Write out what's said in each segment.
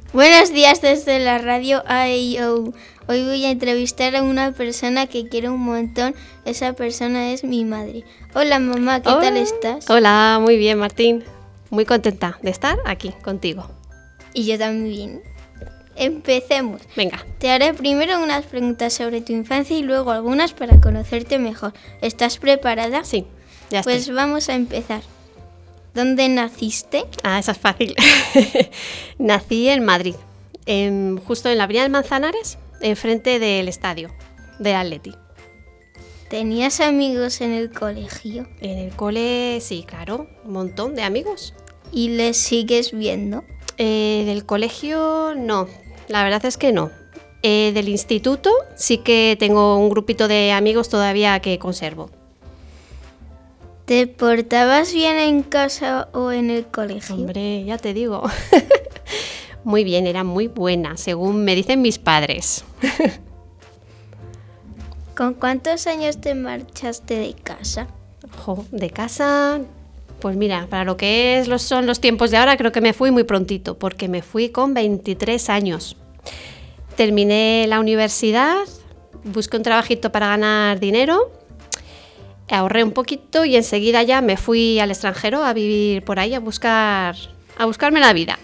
Buenos días desde la radio AEO. Hoy voy a entrevistar a una persona que quiero un montón. Esa persona es mi madre. Hola mamá, ¿qué tal estás? Hola, muy bien Martín. Muy contenta de estar aquí contigo. Y yo también. Empecemos. Venga. Te haré primero unas preguntas sobre tu infancia y luego algunas para conocerte mejor. ¿Estás preparada? Sí, ya Pues estoy. vamos a empezar. ¿Dónde naciste? Esa es fácil. Nací en Madrid, justo en la avenida del Manzanares, enfrente del estadio del Atleti. ¿Tenías amigos en el colegio? En el cole, sí, claro, un montón de amigos. ¿Y les sigues viendo? Del colegio, no, la verdad es que no. Del instituto sí que tengo un grupito de amigos todavía que conservo. ¿Te portabas bien en casa o en el colegio? Hombre, ya te digo. Muy bien, era muy buena, según me dicen mis padres. ¿Con cuántos años te marchaste de casa? De casa, pues mira, para lo que son los tiempos de ahora, creo que me fui muy prontito, porque me fui con 23 años. Terminé la universidad, busqué un trabajito para ganar dinero, ahorré un poquito y enseguida ya me fui al extranjero a vivir por ahí, a buscarme la vida.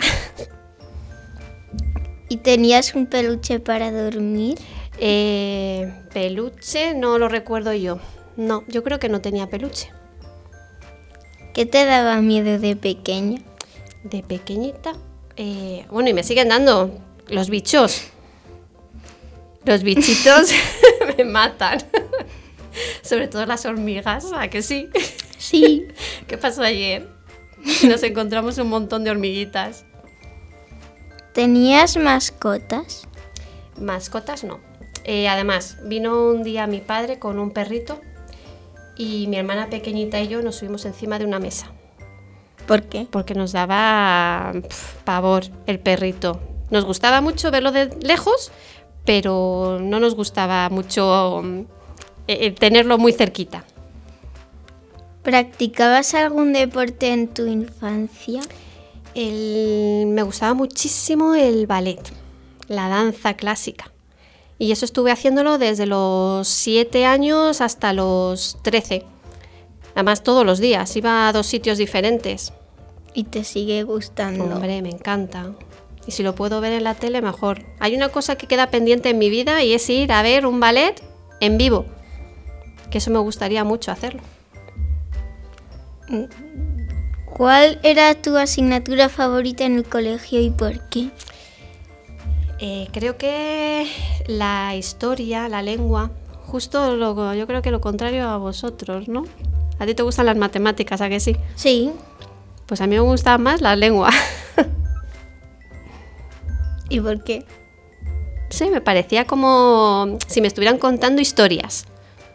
¿Y tenías un peluche para dormir? Peluche no lo recuerdo yo. No, yo creo que no tenía peluche. ¿Qué te daba miedo de pequeña? De pequeñita. Bueno, y me siguen dando los bichos. Los bichitos me matan. Sobre todo las hormigas, ¿a que sí? Sí. ¿Qué pasó ayer? Nos encontramos un montón de hormiguitas. ¿Tenías mascotas? Mascotas no. Además, vino un día mi padre con un perrito y mi hermana pequeñita y yo nos subimos encima de una mesa. ¿Por qué? Porque nos daba pavor el perrito. Nos gustaba mucho verlo de lejos, pero no nos gustaba mucho tenerlo muy cerquita. ¿Practicabas algún deporte en tu infancia? Me gustaba muchísimo el ballet, la danza clásica. Y eso estuve haciéndolo desde los 7 años hasta los 13. Además, todos los días. Iba a 2 sitios diferentes. ¿Y te sigue gustando? Hombre, me encanta. Y si lo puedo ver en la tele, mejor. Hay una cosa que queda pendiente en mi vida y es ir a ver un ballet en vivo. Que eso me gustaría mucho hacerlo. ¿Cuál era tu asignatura favorita en el colegio y por qué? Creo que la historia, la lengua, yo creo que lo contrario a vosotros, ¿no? ¿A ti te gustan las matemáticas, a que sí? Sí. Pues a mí me gusta más la lengua. ¿Y por qué? Sí, me parecía como si me estuvieran contando historias.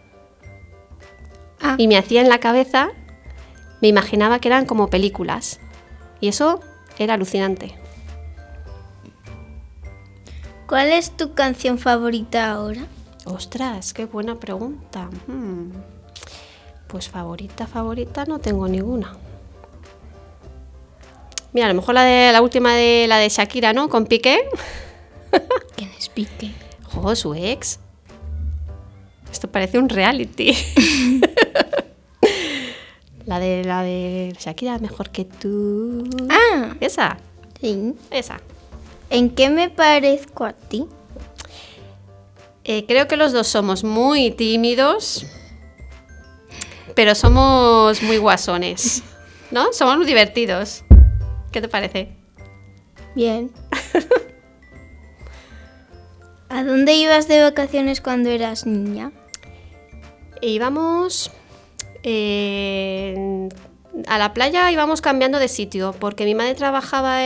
Y me hacía en la cabeza, me imaginaba que eran como películas. Y eso era alucinante. ¿Cuál es tu canción favorita ahora? Ostras, qué buena pregunta. Pues favorita no tengo ninguna. Mira, a lo mejor la última de la de Shakira, ¿no? Con Piqué. ¿Quién es Piqué? Su ex. Esto parece un reality. La de Shakira, mejor que tú. Esa. Sí. Esa. ¿En qué me parezco a ti? Creo que los dos somos muy tímidos, pero somos muy guasones, ¿no? Somos muy divertidos. ¿Qué te parece? Bien. ¿A dónde ibas de vacaciones cuando eras niña? Íbamos a la playa, íbamos cambiando de sitio, porque mi madre trabajaba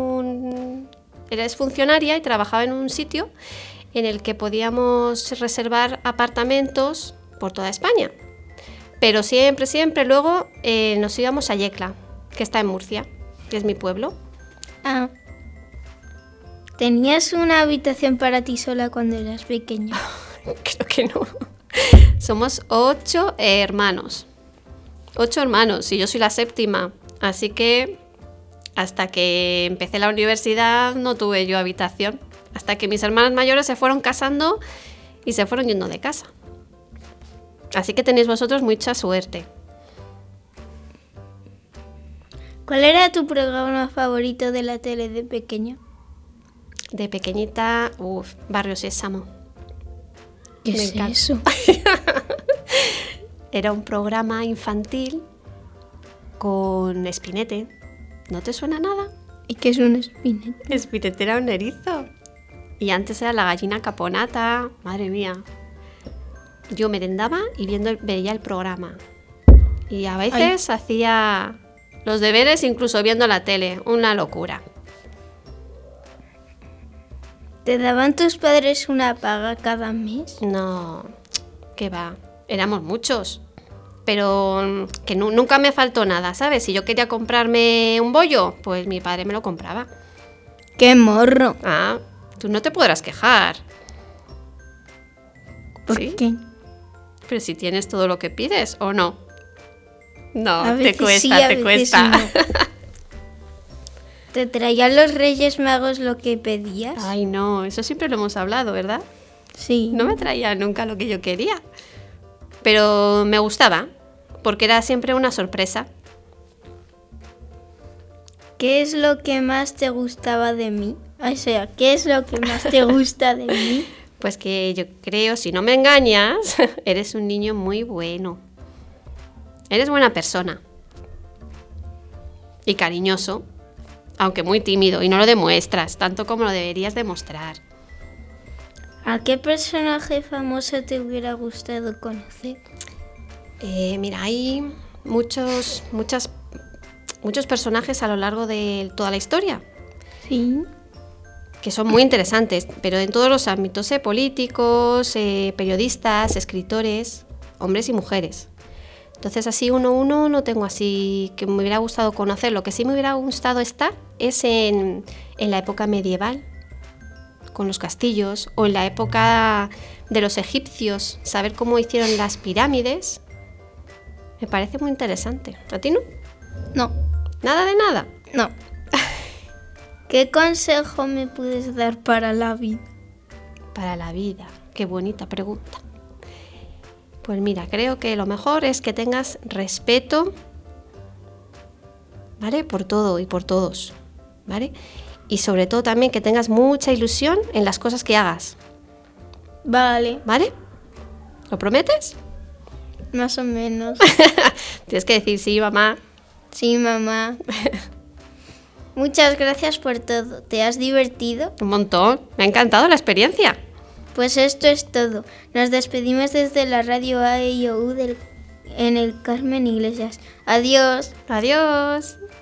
es funcionaria y trabajaba en un sitio en el que podíamos reservar apartamentos por toda España. Pero siempre luego nos íbamos a Yecla, que está en Murcia, que es mi pueblo. ¿Tenías una habitación para ti sola cuando eras pequeña? Creo que no. Somos 8 hermanos. 8 hermanos y yo soy la séptima. Así que Hasta que empecé la universidad no tuve yo habitación. Hasta que mis hermanas mayores se fueron casando y se fueron yendo de casa. Así que tenéis vosotros mucha suerte. ¿Cuál era tu programa favorito de la tele de pequeña? De pequeñita, Barrio Sésamo. ¿Qué Me es encanta. eso? Era un programa infantil con Espinete. ¿No te suena nada? ¿Y qué es un espinete? Espinete era un erizo. Y antes era la gallina caponata. Madre mía. Yo merendaba y veía el programa. Y a veces hacía los deberes incluso viendo la tele. Una locura. ¿Te daban tus padres una paga cada mes? No, qué va. Éramos muchos. Pero que nunca me faltó nada, ¿sabes? Si yo quería comprarme un bollo, pues mi padre me lo compraba. ¡Qué morro! Ah, tú no te podrás quejar. ¿Por ¿Sí? qué? Pero si tienes todo lo que pides, ¿o no? No, A te veces cuesta, sí, a te veces cuesta. no. ¿Te traían los Reyes Magos lo que pedías? Ay, no, eso siempre lo hemos hablado, ¿verdad? Sí. No me traía nunca lo que yo quería. Pero me gustaba, porque era siempre una sorpresa. ¿Qué es lo que más te gustaba de mí? O sea, ¿qué es lo que más te gusta de mí? Pues que yo creo, si no me engañas, eres un niño muy bueno. Eres buena persona. Y cariñoso, aunque muy tímido, y no lo demuestras, tanto como lo deberías demostrar. ¿A qué personaje famoso te hubiera gustado conocer? Mira, hay muchos personajes a lo largo de toda la historia, Sí. que son muy interesantes, pero en todos los ámbitos, políticos, periodistas, escritores, hombres y mujeres. Entonces así uno a uno no tengo así que me hubiera gustado conocer. Lo que sí me hubiera gustado estar es en la época medieval, con los castillos, o en la época de los egipcios, saber cómo hicieron las pirámides. Me parece muy interesante. ¿A ti no? No, Nada de nada. no. ¿Qué consejo me puedes dar para la vida? Para la vida. Qué bonita pregunta. Pues mira, creo que lo mejor es que tengas respeto, ¿vale? Por todo y por todos, ¿vale? Y sobre todo también que tengas mucha ilusión en las cosas que hagas, Vale, ¿vale? ¿Lo prometes? más o menos. Tienes que decir sí, mamá. Sí, mamá. Muchas gracias por todo. ¿Te has divertido? Un montón. Me ha encantado la experiencia. Pues esto es todo. Nos despedimos desde la radio AEIOU en el Carmen Iglesias. Adiós. Adiós.